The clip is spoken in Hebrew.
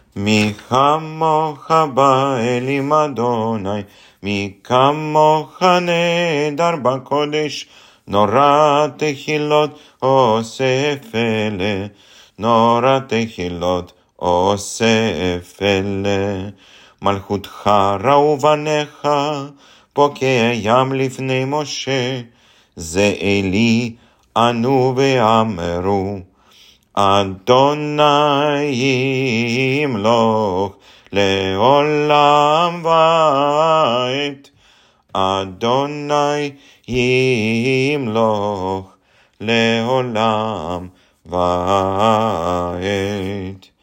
מי כמוך באלים אדוני, מי כמוך נהדר בקודש, נורא תחילות עושה פלא, נורא תחילות עושה פלא. מלכותך ראו בניך, בוקע ים לפני משה, זה אלי ענו ואמרו, אדוני ימלוך לעולם ועד. אדוני ימלוך לעולם ועד.